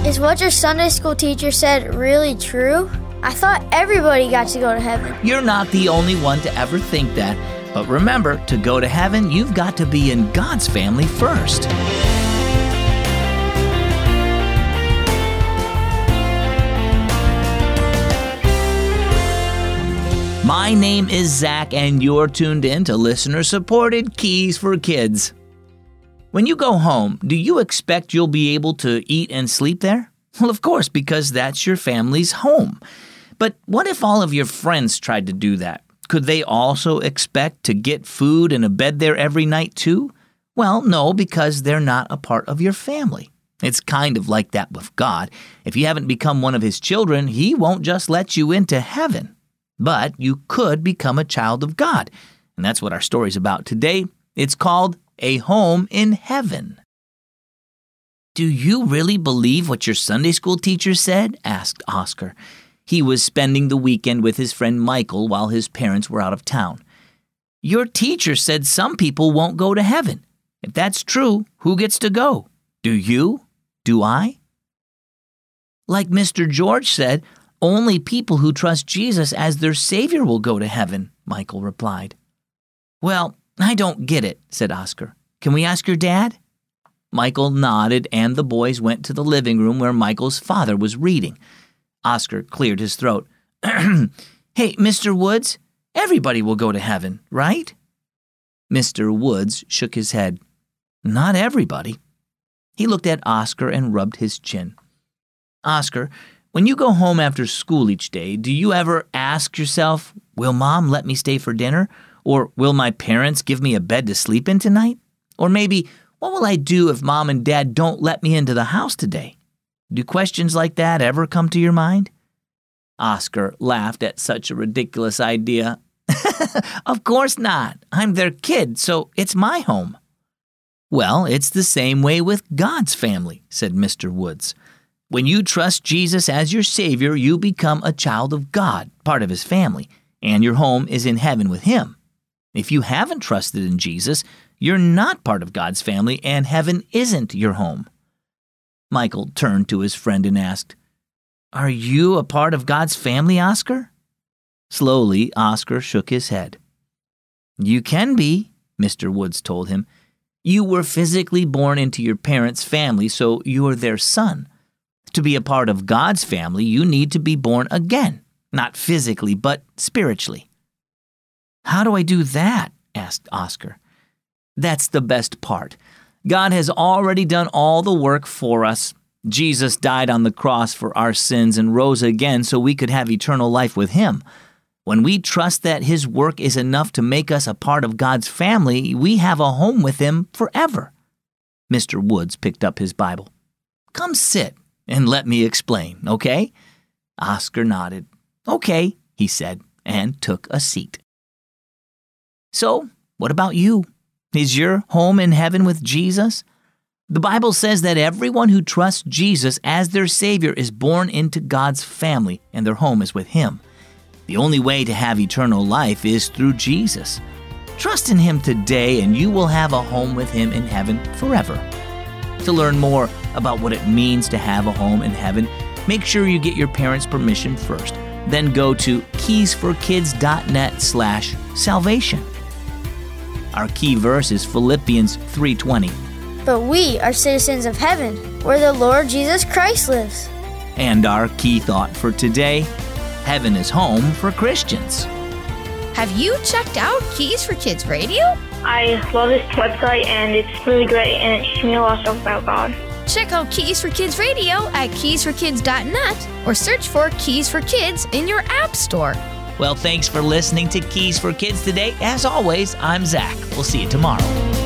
Is what your Sunday school teacher said really true? I thought everybody got to go to heaven. You're not the only one to ever think that. But remember, to go to heaven, you've got to be in God's family first. My name is Zach, and you're tuned in to listener-supported Keys for Kids. When you go home, do you expect you'll be able to eat and sleep there? Well, of course, because that's your family's home. But what if all of your friends tried to do that? Could they also expect to get food and a bed there every night too? Well, no, because they're not a part of your family. It's kind of like that with God. If you haven't become one of His children, He won't just let you into heaven. But you could become a child of God. And that's what our story's about today. It's called A Home in Heaven. Do you really believe what your Sunday school teacher said? Asked Oscar. He was spending the weekend with his friend Michael while his parents were out of town. Your teacher said some people won't go to heaven. If that's true, who gets to go? Do you? Do I? Like Mr. George said, only people who trust Jesus as their Savior will go to heaven, Michael replied. Well, I don't get it, said Oscar. Can we ask your dad? Michael nodded, and the boys went to the living room where Michael's father was reading. Oscar cleared his throat. Hey, Mr. Woods, everybody will go to heaven, right? Mr. Woods shook his head. Not everybody. He looked at Oscar and rubbed his chin. Oscar, when you go home after school each day, do you ever ask yourself, will Mom let me stay for dinner? Or will my parents give me a bed to sleep in tonight? Or maybe, what will I do if Mom and Dad don't let me into the house today? Do questions like that ever come to your mind? Oscar laughed at such a ridiculous idea. Of course not. I'm their kid, so it's my home. Well, it's the same way with God's family, said Mr. Woods. When you trust Jesus as your Savior, you become a child of God, part of His family, and your home is in heaven with Him. If you haven't trusted in Jesus, you're not part of God's family, and heaven isn't your home. Michael turned to his friend and asked, Are you a part of God's family, Oscar? Slowly, Oscar shook his head. You can be, Mr. Woods told him. You were physically born into your parents' family, so you are their son. To be a part of God's family, you need to be born again, not physically, but spiritually. How do I do that? Asked Oscar. That's the best part. God has already done all the work for us. Jesus died on the cross for our sins and rose again so we could have eternal life with Him. When we trust that His work is enough to make us a part of God's family, we have a home with Him forever. Mr. Woods picked up his Bible. Come sit and let me explain, okay? Oscar nodded. Okay, he said, and took a seat. So, what about you? Is your home in heaven with Jesus? The Bible says that everyone who trusts Jesus as their Savior is born into God's family, and their home is with Him. The only way to have eternal life is through Jesus. Trust in Him today, and you will have a home with Him in heaven forever. To learn more about what it means to have a home in heaven, make sure you get your parents' permission first. Then go to keysforkids.net/salvation. Our key verse is Philippians 3:20. But we are citizens of heaven, where the Lord Jesus Christ lives. And our key thought for today, heaven is home for Christians. Have you checked out Keys for Kids Radio? I love this website, and it's really great, and it teaches me a lot of stuff about God. Check out Keys for Kids Radio at keysforkids.net or search for Keys for Kids in your app store. Well, thanks for listening to Keys for Kids today. As always, I'm Zach. We'll see you tomorrow.